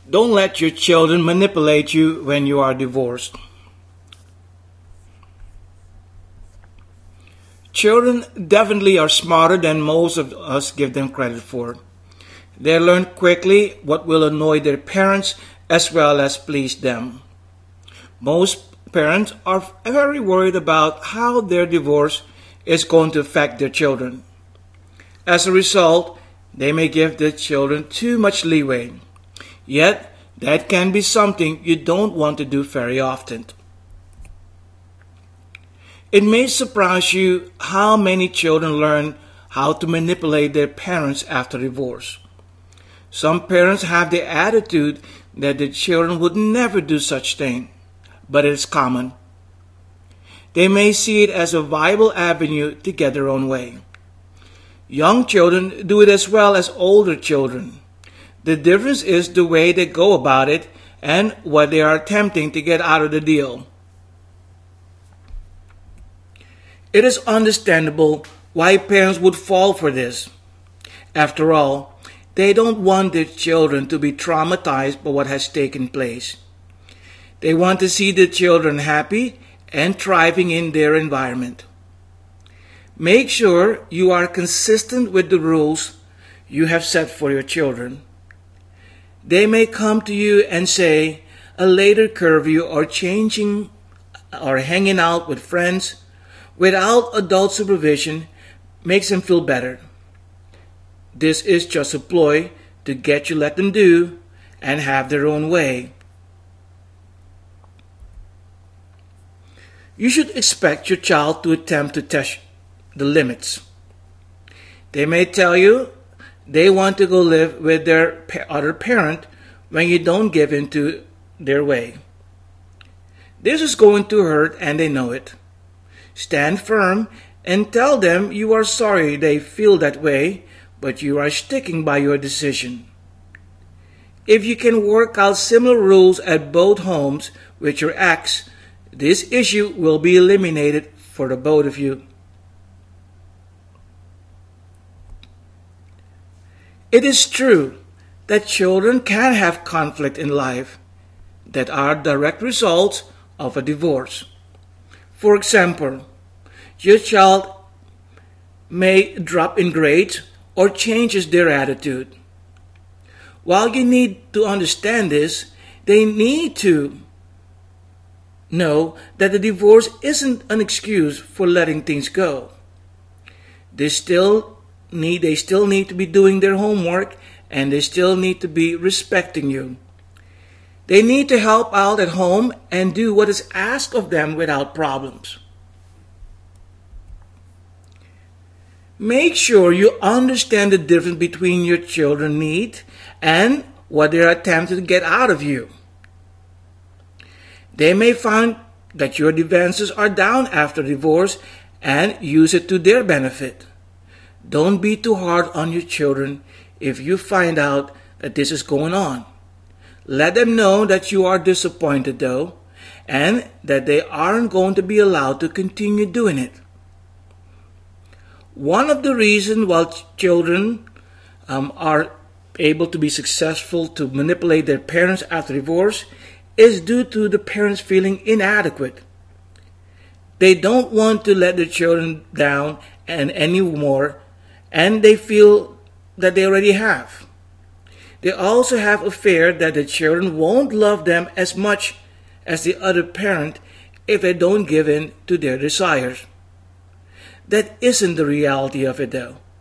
Don't let your children manipulate you when you are divorced. Children definitely are smarter than most of us give them credit for. They learn quickly what will annoy their parents as well as please them. Most parents are very worried about how their divorce is going to affect their children. As a result, they may give their children too much leeway. Yet, that can be something you don't want to do very often. It may surprise you how many children learn how to manipulate their parents after divorce. Some parents have the attitude that their children would never do such thing, but it is common. They may see it as a viable avenue to get their own way. Young children do it as well as older children. The difference is the way they go about it and what they are attempting to get out of the deal. It is understandable why parents would fall for this. After all, they don't want their children to be traumatized by what has taken place. They want to see the children happy and thriving in their environment. Make sure you are consistent with the rules you have set for your children. They may come to you and say a later curfew or changing or hanging out with friends without adult supervision makes them feel better. This is just a ploy to get you to let them do and have their own way. You should expect your child to attempt to test the limits. They may tell you they want to go live with their other parent when you don't give in to their way. This is going to hurt and they know it. Stand firm and tell them you are sorry they feel that way, but you are sticking by your decision. If you can work out similar rules at both homes with your ex, this issue will be eliminated for the both of you. It is true that children can have conflict in life that are direct results of a divorce. For example, your child may drop in grades or changes their attitude. While you need to understand this, they need to know that the divorce isn't an excuse for letting things go. They still need to be doing their homework and they still need to be respecting you. They need to help out at home and do what is asked of them without problems. Make sure you understand the difference between your children's needs and what they are attempting to get out of you. They may find that your defenses are down after divorce and use it to their benefit. Don't be too hard on your children if you find out that this is going on. Let them know that you are disappointed though, and that they aren't going to be allowed to continue doing it. One of the reasons why children are able to be successful to manipulate their parents after divorce is due to the parents feeling inadequate. They don't want to let their children down anymore, and they feel that they already have. They also have a fear that the children won't love them as much as the other parent if they don't give in to their desires. That isn't the reality of it though.